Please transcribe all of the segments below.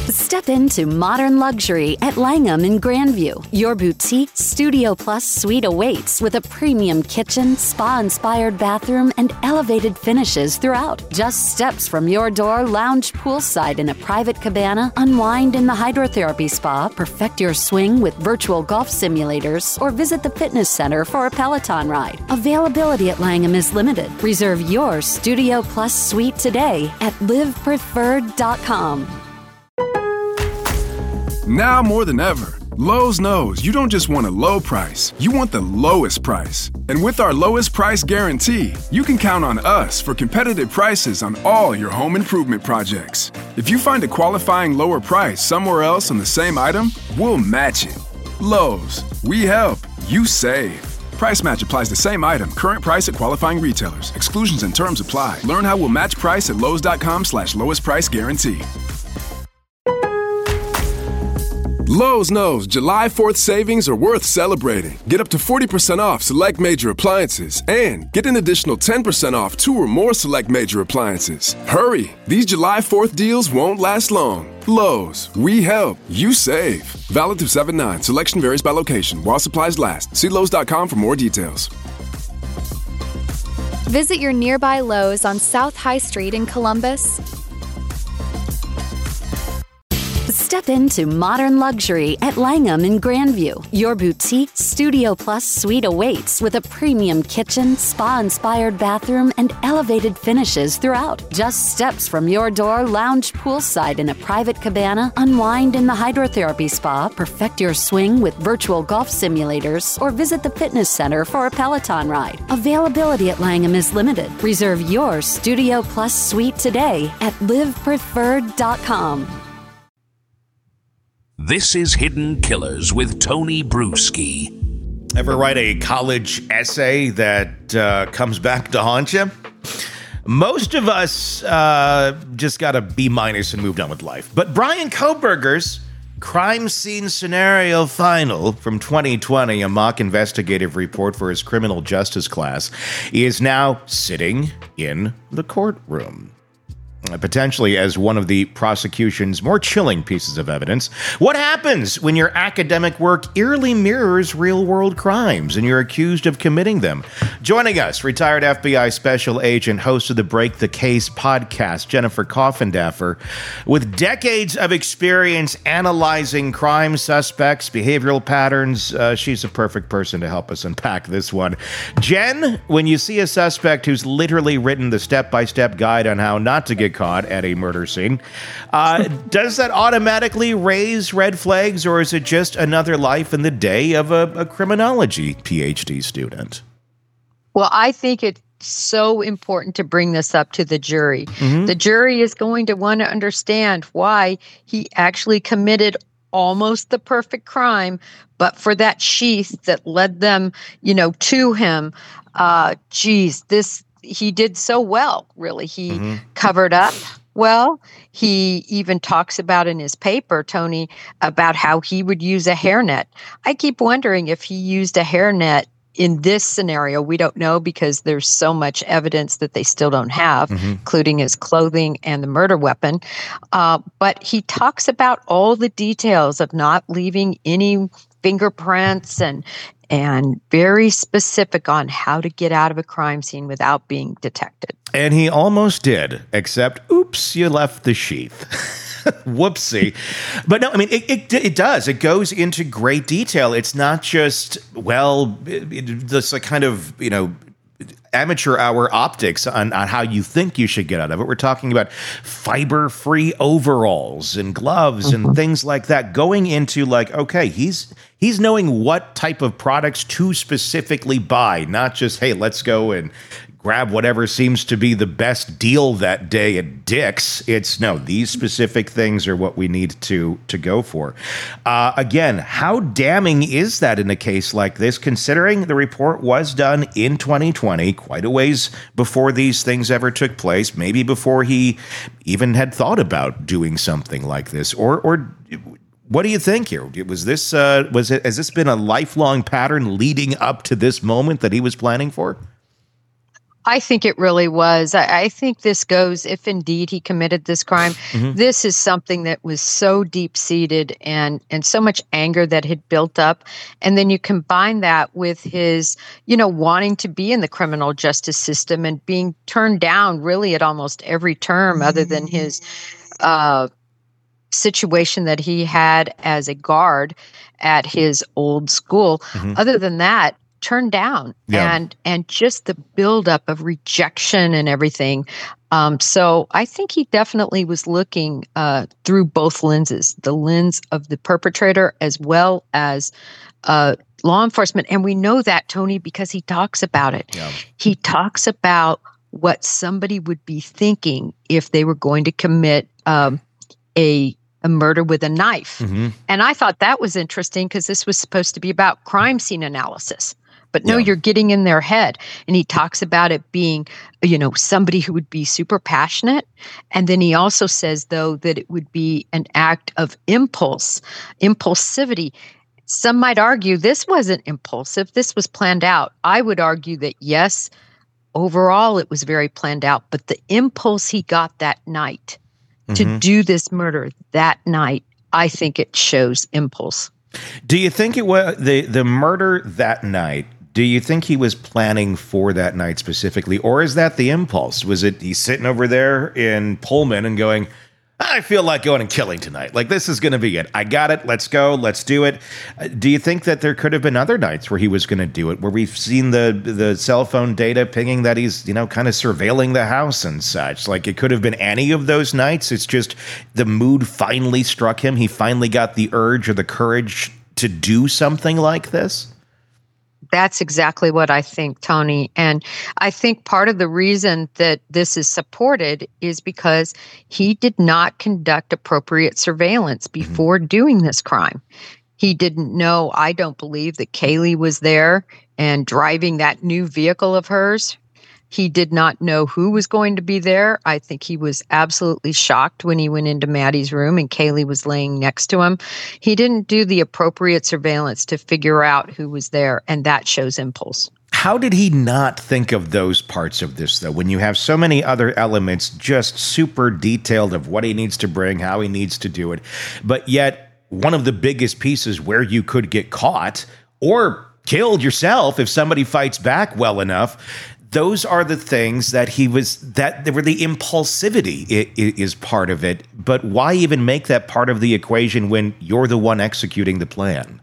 Step into modern luxury at Langham in Grandview. Your boutique Studio Plus suite awaits with a premium kitchen, spa-inspired bathroom, and elevated finishes throughout. Just steps from your door, lounge poolside in a private cabana, unwind in the hydrotherapy spa, perfect your swing with virtual golf simulators, or visit the fitness center for a Peloton ride. Availability at Langham is limited. Reserve your Studio Plus suite today at livepreferred.com. Now more than ever, Lowe's knows you don't just want a low price, you want the lowest price. And with our lowest price guarantee, you can count on us for competitive prices on all your home improvement projects. If you find a qualifying lower price somewhere else on the same item, we'll match it. Lowe's, we help, you save. Price match applies the same item. Current price at qualifying retailers. Exclusions and terms apply. Learn how we'll match price at lowes.com/lowest price guarantee. Lowe's knows July 4th savings are worth celebrating. Get up to 40% off select major appliances and get an additional 10% off 2 or more select major appliances. Hurry! These July 4th deals won't last long. Lowe's, we help, you save. Valid through 7/9. Selection varies by location. While supplies last. See Lowe's.com for more details. Visit your nearby Lowe's on South High Street in Columbus. Step into modern luxury at Langham in Grandview. Your boutique Studio Plus suite awaits with a premium kitchen, spa-inspired bathroom, and elevated finishes throughout. Just steps from your door, lounge poolside in a private cabana, unwind in the hydrotherapy spa, perfect your swing with virtual golf simulators, or visit the fitness center for a Peloton ride. Availability at Langham is limited. Reserve your Studio Plus suite today at livepreferred.com. This is Hidden Killers with Tony Bruschi. Ever write a college essay that comes back to haunt you? Most of us just got a B- and moved on with life. But Brian Kohberger's Crime Scene Scenario Final from 2020, a mock investigative report for his criminal justice class, is now sitting in the courtroom. Potentially as one of the prosecution's more chilling pieces of evidence. What happens when your academic work eerily mirrors real-world crimes and you're accused of committing them? Joining us, retired FBI special agent, host of the Break the Case podcast, Jennifer Coffindaffer. With decades of experience analyzing crime suspects, behavioral patterns, she's a perfect person to help us unpack this one. Jen, when you see a suspect who's literally written the step-by-step guide on how not to get caught at a murder scene, does that automatically raise red flags, or is it just another life in the day of a criminology PhD student? Well, I think it's so important to bring this up to the jury. Mm-hmm. The jury is going to want to understand why he actually committed almost the perfect crime, but for that sheath that led them, to him, he did so well, really. He covered up well. He even talks about in his paper, Tony, about how he would use a hairnet. I keep wondering if he used a hairnet in this scenario. We don't know because there's so much evidence that they still don't have, including his clothing and the murder weapon. But he talks about all the details of not leaving any fingerprints and very specific on how to get out of a crime scene without being detected. And he almost did, except, oops, you left the sheath. Whoopsie. But no, I mean, it does. It goes into great detail. It's not just, this kind of, amateur hour optics on how you think you should get out of it. We're talking about fiber-free overalls and gloves and things like that, going into okay, he's knowing what type of products to specifically buy, not just, hey, let's go and grab whatever seems to be the best deal that day at Dick's. It's no, these specific things are what we need to go for. Again, how damning is that in a case like this, considering the report was done in 2020, quite a ways before these things ever took place, maybe before he even had thought about doing something like this, or what do you think here? Has this been a lifelong pattern leading up to this moment that he was planning for? I think it really was. I think this goes, if indeed he committed this crime, this is something that was so deep-seated and so much anger that had built up. And then you combine that with his, wanting to be in the criminal justice system and being turned down really at almost every term other than his situation that he had as a guard at his old school. Other than that, turned down and just the buildup of rejection and everything. So I think he definitely was looking through both lenses, the lens of the perpetrator as well as law enforcement. And we know that, Tony, because he talks about it. Yeah. He talks about what somebody would be thinking if they were going to commit a murder with a knife. And I thought that was interesting because this was supposed to be about crime scene analysis. But no, you're getting in their head. And he talks about it being, somebody who would be super passionate. And then he also says, though, that it would be an act of impulsivity. Some might argue this wasn't impulsive. This was planned out. I would argue that, yes, overall it was very planned out. But the impulse he got that night to do this murder that night, I think it shows impulse. Do you think it was the murder that night? Do you think he was planning for that night specifically, or is that the impulse? Was it he's sitting over there in Pullman and going, I feel like going and killing tonight. Like, this is going to be it. I got it. Let's go. Let's do it. Do you think that there could have been other nights where he was going to do it, where we've seen the cell phone data pinging that he's, kind of surveilling the house and such? Like, it could have been any of those nights. It's just the mood finally struck him. He finally got the urge or the courage to do something like this. That's exactly what I think, Tony. And I think part of the reason that this is supported is because he did not conduct appropriate surveillance before doing this crime. He didn't know, I don't believe, that Kaylee was there and driving that new vehicle of hers. He did not know who was going to be there. I think he was absolutely shocked when he went into Maddie's room and Kaylee was laying next to him. He didn't do the appropriate surveillance to figure out who was there, and that shows impulse. How did he not think of those parts of this, though, when you have so many other elements just super detailed of what he needs to bring, how he needs to do it, but yet one of the biggest pieces where you could get caught or killed yourself if somebody fights back well enough? Those are the things that there were the impulsivity is part of it. But why even make that part of the equation when you're the one executing the plan?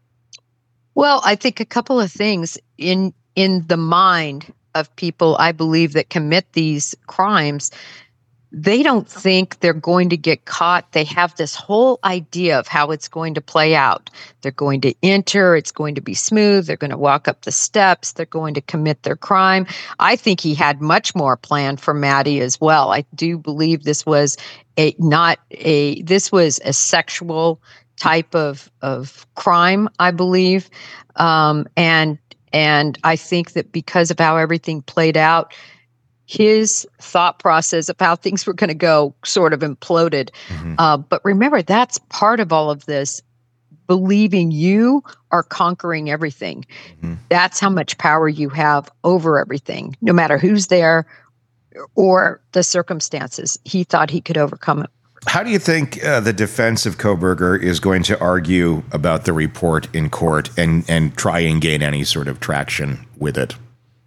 Well, I think a couple of things in the mind of people, I believe, that commit these crimes. They don't think they're going to get caught. They have this whole idea of how it's going to play out. They're going to enter. It's going to be smooth. They're going to walk up the steps. They're going to commit their crime. I think he had much more planned for Maddie as well. I do believe this was a sexual type of crime, I believe. And I think that because of how everything played out, his thought process of how things were going to go sort of imploded. But remember, that's part of all of this, believing you are conquering everything. That's how much power you have over everything, no matter who's there or the circumstances. He thought he could overcome it. How do you think the defense of Kohberger is going to argue about the report in court and try and gain any sort of traction with it?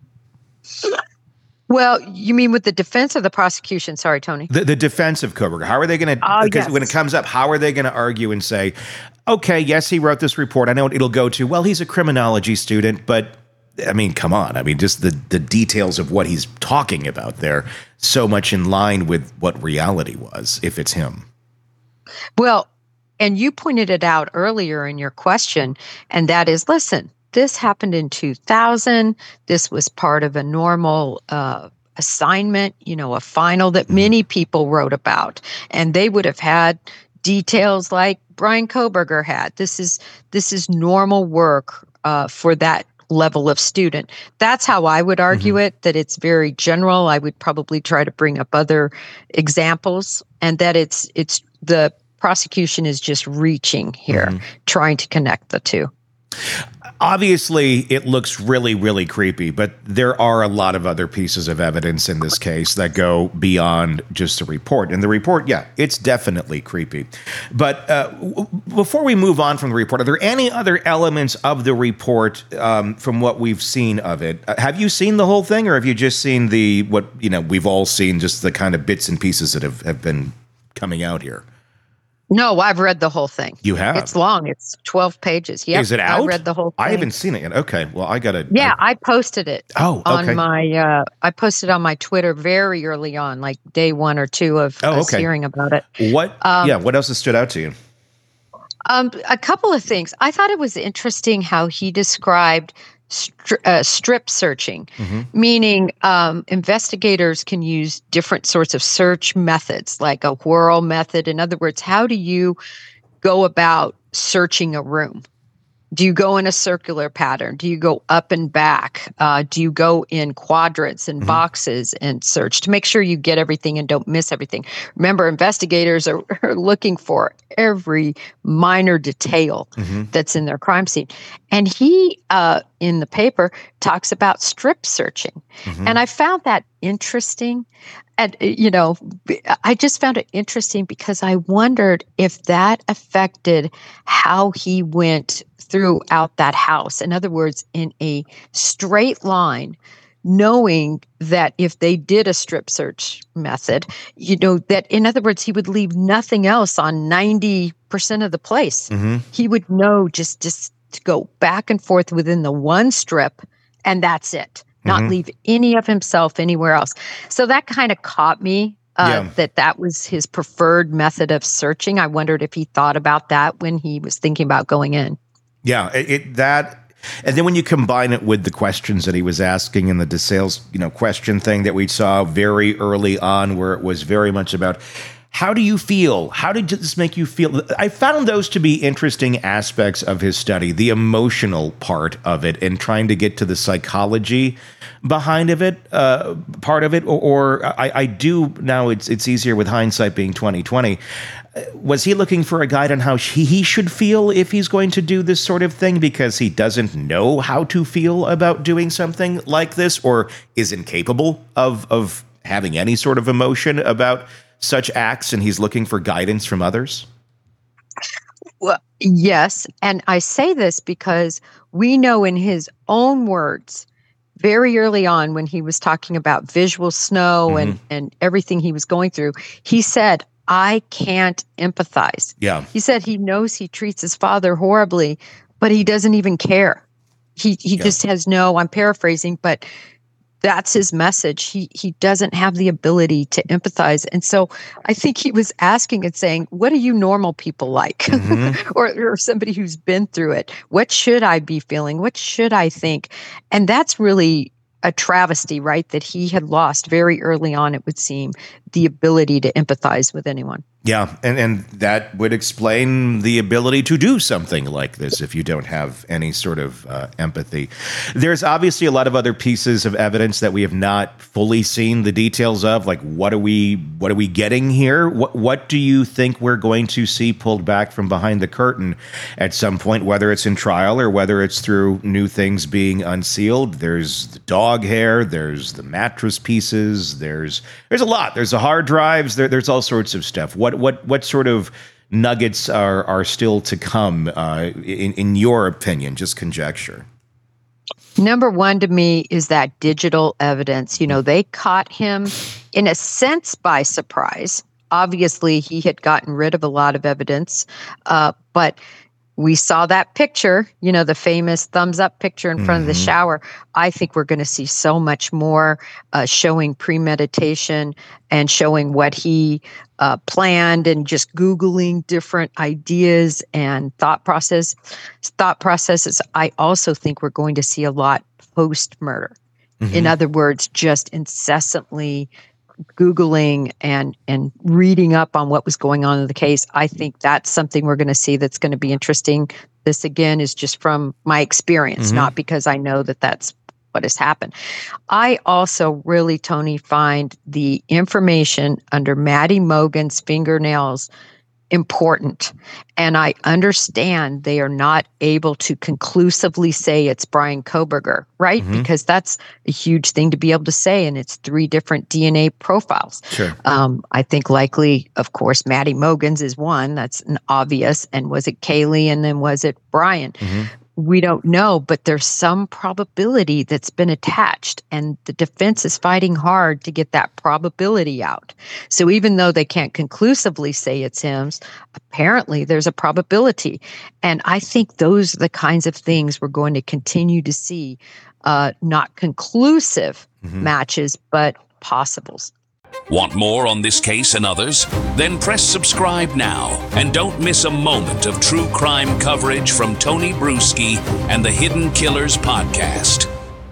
Well, you mean with the defense or the prosecution? Sorry, Tony. The defense of Kohberger. How are they going to, because when it comes up, how are they going to argue and say, okay, yes, he wrote this report. I know what it'll go to. Well, he's a criminology student, but I mean, come on. I mean, just the details of what he's talking about there, so much in line with what reality was, if it's him. Well, and you pointed it out earlier in your question, and that is, listen, this happened in 2000. This was part of a normal assignment, a final that many people wrote about, and they would have had details like Bryan Kohberger had. This is normal work for that level of student. That's how I would argue it, that it's very general. I would probably try to bring up other examples, and that it's the prosecution is just reaching here, trying to connect the two. Obviously, it looks really, really creepy, but there are a lot of other pieces of evidence in this case that go beyond just the report. And the report, yeah, it's definitely creepy. But before we move on from the report, are there any other elements of the report from what we've seen of it? Have you seen the whole thing, or have you just seen what we've all seen, just the kind of bits and pieces that have been coming out here? No, I've read the whole thing. You have? It's long. It's 12 pages. Yeah. Is it out? I read the whole thing. I haven't seen it yet. Okay. Well, I got to. Yeah, I posted it. Oh, okay. On my, I posted on my Twitter very early on, like day 1 or 2 of us hearing about it. What else has stood out to you? A couple of things. I thought it was interesting how he described strip searching, meaning investigators can use different sorts of search methods, like a whirl method. In other words, how do you go about searching a room? Do you go in a circular pattern? Do you go up and back? Do you go in quadrants and boxes and search to make sure you get everything and don't miss everything? Remember, investigators are looking for every minor detail that's in their crime scene. And he, in the paper, talks about strip searching. And I found that interesting. And, I just found it interesting because I wondered if that affected how he went throughout that house. In other words, in a straight line, knowing that if they did a strip search method, that in other words, he would leave nothing else on 90% of the place. He would know just to go back and forth within the one strip, and that's it. Not leave any of himself anywhere else. So that kind of caught me, that was his preferred method of searching. I wondered if he thought about that when he was thinking about going in. Yeah, and then when you combine it with the questions that he was asking in the DeSales, question thing that we saw very early on, where it was very much about, how do you feel? How did this make you feel? I found those to be interesting aspects of his study, the emotional part of it, and trying to get to the psychology behind part of it. Or I do now. It's easier with hindsight being 2020. Was he looking for a guide on how he should feel if he's going to do this sort of thing because he doesn't know how to feel about doing something like this, or is incapable of having any sort of emotion about such acts, and he's looking for guidance from others? Well, yes. And I say this because we know in his own words, very early on when he was talking about visual snow and everything he was going through, he said, I can't empathize. Yeah. He said he knows he treats his father horribly, but he doesn't even care. He just has I'm paraphrasing, but that's his message. He doesn't have the ability to empathize. And so I think he was asking and saying, what do you normal people like? or somebody who's been through it? What should I be feeling? What should I think? And that's really a travesty, right? That he had lost very early on, it would seem, the ability to empathize with anyone. Yeah, and that would explain the ability to do something like this if you don't have any sort of empathy. There's obviously a lot of other pieces of evidence that we have not fully seen the details of. Like, what are we getting here? What do you think we're going to see pulled back from behind the curtain at some point, whether it's in trial or whether it's through new things being unsealed? There's the dog hair, there's the mattress pieces, there's a lot. There's the hard drives, there's all sorts of stuff. What sort of nuggets are still to come, in your opinion? Just conjecture. Number one to me is that digital evidence. They caught him in a sense by surprise. Obviously, he had gotten rid of a lot of evidence, but we saw that picture, the famous thumbs up picture in front of the shower. I think we're going to see so much more showing premeditation and showing what he planned, and just Googling different ideas and thought processes. I also think we're going to see a lot post-murder. In other words, just incessantly Googling and reading up on what was going on in the case. I think that's something we're going to see that's going to be interesting. This, again, is just from my experience, not because I know that that's what has happened. I also really, Tony, find the information under Maddie Mogen's fingernails important. And I understand they are not able to conclusively say it's Bryan Kohberger, right? Because that's a huge thing to be able to say, and it's 3 different DNA profiles. Sure. I think likely, of course, Maddie Mogen's is one. That's an obvious. And was it Kaylee? And then was it Brian? We don't know, but there's some probability that's been attached, and the defense is fighting hard to get that probability out. So even though they can't conclusively say it's him, apparently there's a probability. And I think those are the kinds of things we're going to continue to see, not conclusive matches, but possibles. Want more on this case and others? Then press subscribe now and don't miss a moment of true crime coverage from Tony Bruschi and the Hidden Killers podcast.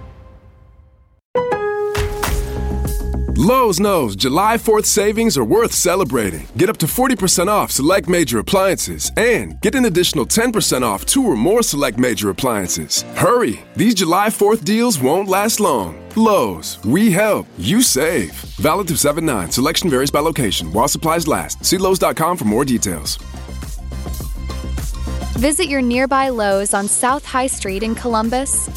Lowe's knows July 4th savings are worth celebrating. Get up to 40% off select major appliances and get an additional 10% off 2 or more select major appliances. Hurry! These July 4th deals won't last long. Lowe's, we help, you save. Valid through 7/9. Selection varies by location. While supplies last. See Lowe's.com for more details. Visit your nearby Lowe's on South High Street in Columbus.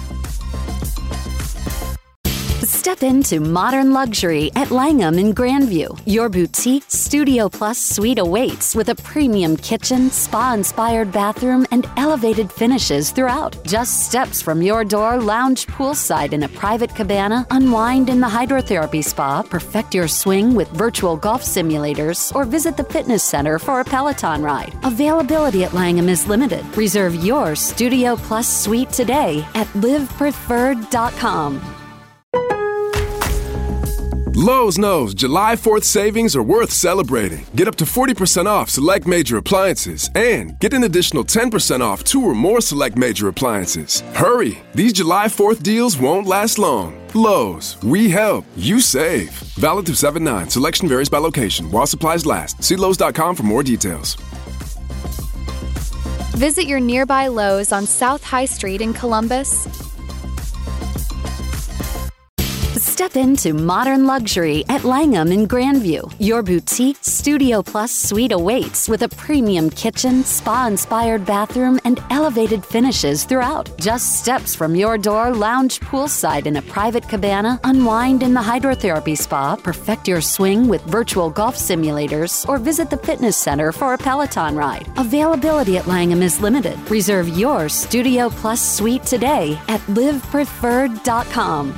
Step into modern luxury at Langham in Grandview. Your boutique Studio Plus suite awaits with a premium kitchen, spa-inspired bathroom, and elevated finishes throughout. Just steps from your door, lounge poolside in a private cabana, unwind in the hydrotherapy spa, perfect your swing with virtual golf simulators, or visit the fitness center for a Peloton ride. Availability at Langham is limited. Reserve your Studio Plus suite today at livepreferred.com. Lowe's knows July 4th savings are worth celebrating. Get up to 40% off select major appliances and get an additional 10% off 2 or more select major appliances. Hurry! These July 4th deals won't last long. Lowe's, we help, you save. Valid through 7/9. Selection varies by location. While supplies last. See Lowe's.com for more details. Visit your nearby Lowe's on South High Street in Columbus. Step into modern luxury at Langham in Grandview. Your boutique Studio Plus suite awaits with a premium kitchen, spa-inspired bathroom, and elevated finishes throughout. Just steps from your door, lounge poolside in a private cabana, unwind in the hydrotherapy spa, perfect your swing with virtual golf simulators, or visit the fitness center for a Peloton ride. Availability at Langham is limited. Reserve your Studio Plus suite today at livepreferred.com.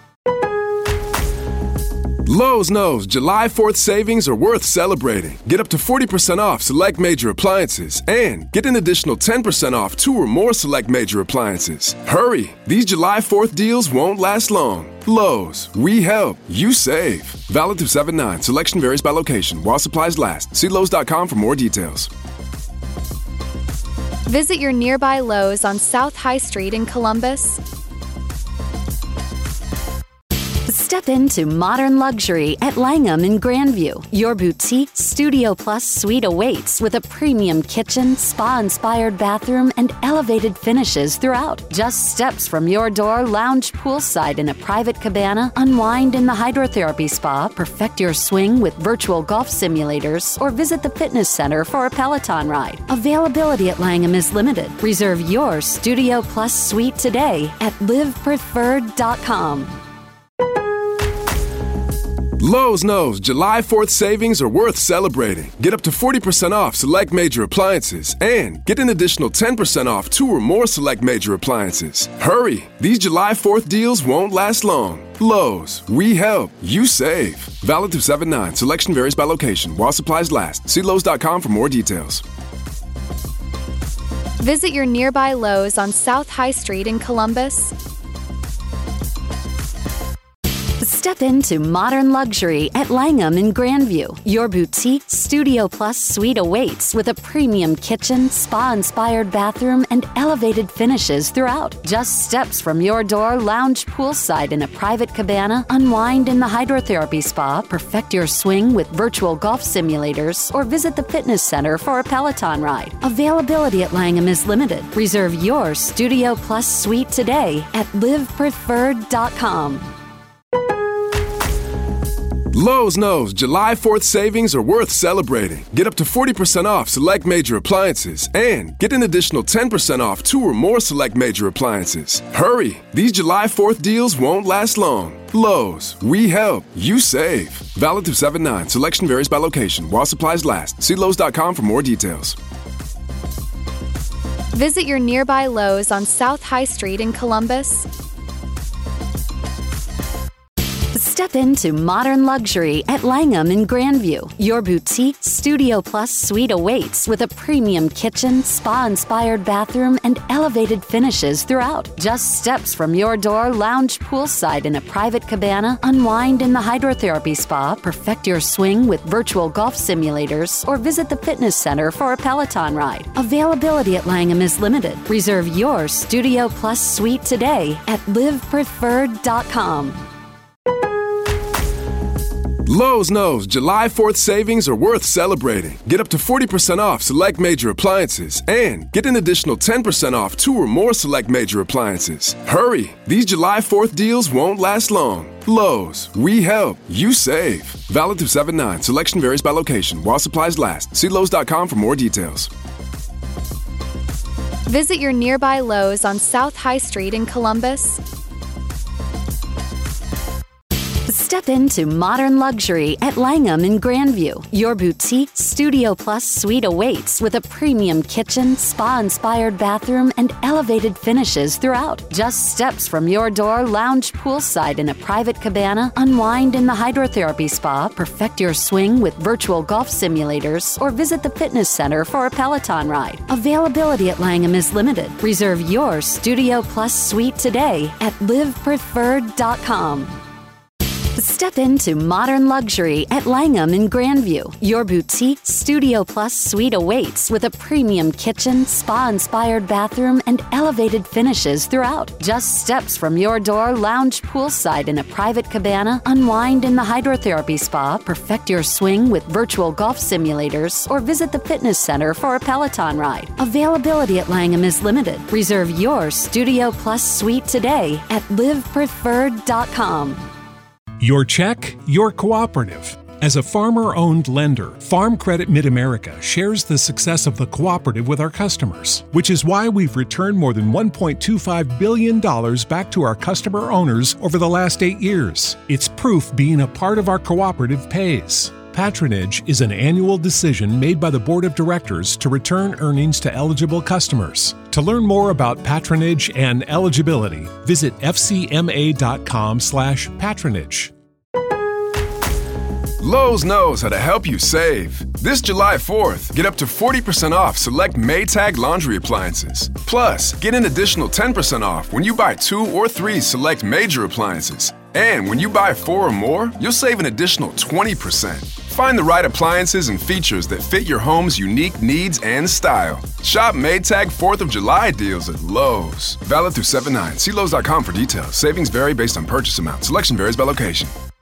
Lowe's knows July 4th savings are worth celebrating. Get up to 40% off select major appliances and get an additional 10% off 2 or more select major appliances. Hurry! These July 4th deals won't last long. Lowe's, we help, you save. Valid through 7/9. Selection varies by location. While supplies last. See Lowe's.com for more details. Visit your nearby Lowe's on South High Street in Columbus. Step into modern luxury at Langham in Grandview. Your boutique Studio Plus suite awaits with a premium kitchen, spa-inspired bathroom, and elevated finishes throughout. Just steps from your door, lounge poolside in a private cabana, unwind in the hydrotherapy spa, perfect your swing with virtual golf simulators, or visit the fitness center for a Peloton ride. Availability at Langham is limited. Reserve your Studio Plus suite today at livepreferred.com. Lowe's knows July 4th savings are worth celebrating. Get up to 40% off select major appliances and get an additional 10% off 2 or more select major appliances. Hurry! These July 4th deals won't last long. Lowe's, we help, you save. Valid through 7/9. Selection varies by location. While supplies last. See Lowe's.com for more details. Visit your nearby Lowe's on South High Street in Columbus. Step into modern luxury at Langham in Grandview. Your boutique Studio Plus suite awaits with a premium kitchen, spa-inspired bathroom, and elevated finishes throughout. Just steps from your door, lounge poolside in a private cabana, unwind in the hydrotherapy spa, perfect your swing with virtual golf simulators, or visit the fitness center for a Peloton ride. Availability at Langham is limited. Reserve your Studio Plus suite today at livepreferred.com. Lowe's knows July 4th savings are worth celebrating. Get up to 40% off select major appliances and get an additional 10% off 2 or more select major appliances. Hurry! These July 4th deals won't last long. Lowe's, we help, you save. Valid through 7/9. Selection varies by location while supplies last. See Lowe's.com for more details. Visit your nearby Lowe's on South High Street in Columbus. Step into modern luxury at Langham in Grandview. Your boutique Studio Plus suite awaits with a premium kitchen, spa-inspired bathroom, and elevated finishes throughout. Just steps from your door, lounge poolside in a private cabana, unwind in the hydrotherapy spa, perfect your swing with virtual golf simulators, or visit the fitness center for a Peloton ride. Availability at Langham is limited. Reserve your Studio Plus suite today at livepreferred.com. Lowe's knows July 4th savings are worth celebrating. Get up to 40% off select major appliances and get an additional 10% off 2 or more select major appliances. Hurry! These July 4th deals won't last long. Lowe's, we help, you save. Valid through 7/9. Selection varies by location while supplies last. See Lowe's.com for more details. Visit your nearby Lowe's on South High Street in Columbus. Step into modern luxury at Langham in Grandview. Your boutique Studio Plus suite awaits with a premium kitchen, spa-inspired bathroom, and elevated finishes throughout. Just steps from your door, lounge poolside in a private cabana, unwind in the hydrotherapy spa, perfect your swing with virtual golf simulators, or visit the fitness center for a Peloton ride. Availability at Langham is limited. Reserve your Studio Plus suite today at livepreferred.com. Step into modern luxury at Langham in Grandview. Your boutique Studio Plus suite awaits with a premium kitchen, spa-inspired bathroom, and elevated finishes throughout. Just steps from your door, lounge poolside in a private cabana, unwind in the hydrotherapy spa, perfect your swing with virtual golf simulators, or visit the fitness center for a Peloton ride. Availability at Langham is limited. Reserve your Studio Plus suite today at livepreferred.com. Your check, your cooperative. As a farmer-owned lender, Farm Credit Mid-America shares the success of the cooperative with our customers, which is why we've returned more than $1.25 billion back to our customer owners over the last 8 years. It's proof being a part of our cooperative pays. Patronage is an annual decision made by the Board of Directors to return earnings to eligible customers. To learn more about patronage and eligibility, visit fcma.com/patronage. Lowe's knows how to help you save. This July 4th, get up to 40% off select Maytag laundry appliances. Plus, get an additional 10% off when you buy 2 or 3 select major appliances. And when you buy 4 or more, you'll save an additional 20%. Find the right appliances and features that fit your home's unique needs and style. Shop Maytag 4th of July deals at Lowe's. Valid through 7/9. See Lowe's.com for details. Savings vary based on purchase amount. Selection varies by location.